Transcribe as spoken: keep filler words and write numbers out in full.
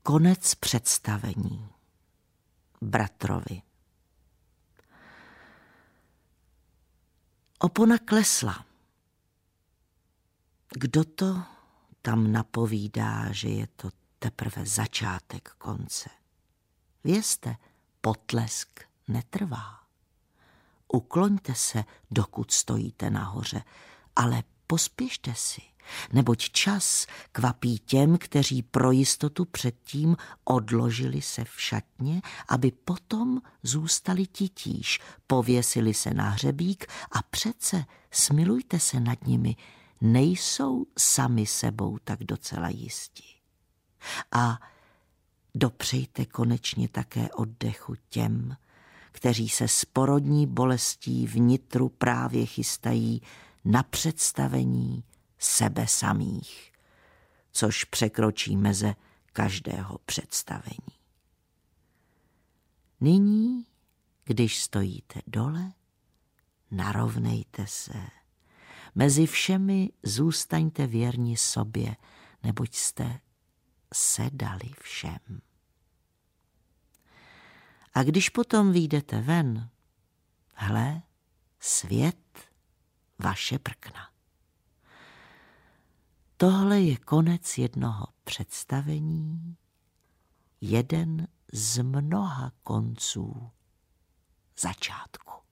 Konec představení. Bratrovi. Opona klesla. Kdo to tam napovídá, že je to teprve začátek konce? Vězte, potlesk netrvá. Ukloňte se, dokud stojíte nahoře, ale pospěšte si, neboť čas kvapí těm, kteří pro jistotu předtím odložili se v šatně, aby potom zůstali titíž, pověsili se na hřebík a přece smilujte se nad nimi, nejsou sami sebou tak docela jistí. A dopřejte konečně také oddechu těm, kteří se s porodní bolestí vnitru právě chystají na představení sebe samých, což překročí meze každého představení. Nyní, když stojíte dole, narovnejte se. Mezi všemi zůstaňte věrni sobě, neboť jste sedali všem. A když potom vyjdete ven, hle, svět vaše prkna. Tohle je konec jednoho představení, jeden z mnoha konců začátku.